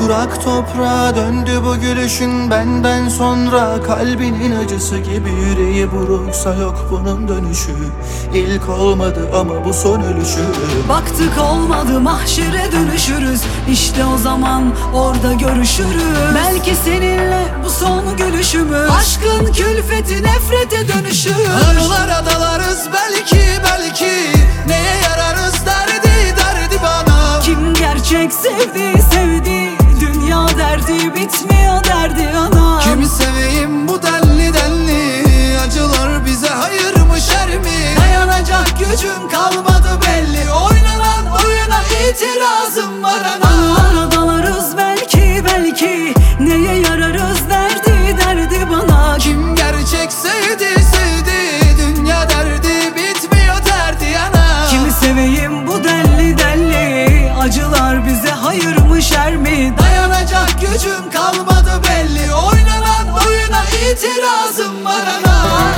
Kurak toprağa döndü bu gülüşün benden sonra. Kalbinin acısı gibi yüreği buruksa yok bunun dönüşü. İlk olmadı ama bu son ölüşü. Baktık olmadı, mahşere dönüşürüz. İşte o zaman orada görüşürüz. Belki seninle bu son gülüşümüz. Aşkın külfeti nefrete dönüşür. Anılara dalarız belki neye yararız derdi bana. Kim gerçek sevdi, dünya derdi bitmiyor derdi ana. Kimi seveyim bu denli acılar bize hayır mı şer mi? Dayanacak gücüm kalmadı belli, oynanan oyuna itirazım var ana. Anılara dalarız belki neye yararız derdi bana. Kim gerçek sevdi dünya derdi bitmiyor derdi ana. Kimi seveyim bu denli acılar bize hayır mı şer mi? Dayanacak gücüm kalmadı belli, oynanan oyuna itirazım var ana.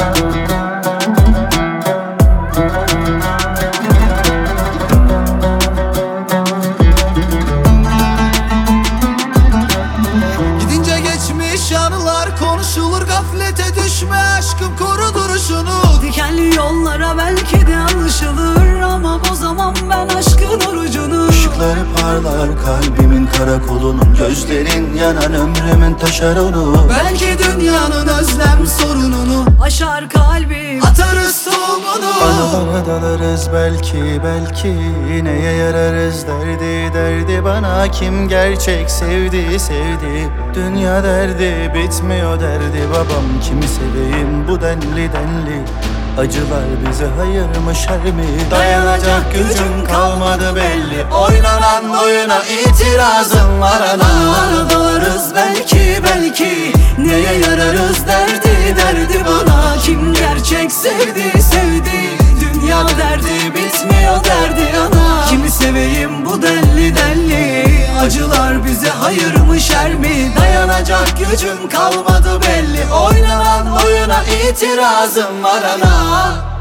Gidince geçmiş anılar konuşulur, gaflete düşme aşkım koru duruşunu. Dikenli yollara belki de alışılır ama bozamam ben aşkın orucunu. Işıkları parlar kalbimin karakolunun, gözlerin yanan ömrümün taşeronu. Belki dünyanın özlem sorununu Aşar kalbim, atarız tohumunu. Anılara dalarız belki neye yararız derdi bana. Kim gerçek sevdi dünya derdi bitmiyor derdi babam. Kimi seveyim bu denli acılar bize hayır mı şer mi? Dayanacak gücüm kalmadı belli, oynanan oyuna itirazım var ana. anılara dalarız belki neye yararız derdi bana. Kim gerçek sevdi, dünya derdi bitmiyor derdi ana. Kimi seveyim bu denli acılar bize hayır mı şer mi? Dayanacak gücüm kalmadı belli, oynanan oyuna itirazım var ana.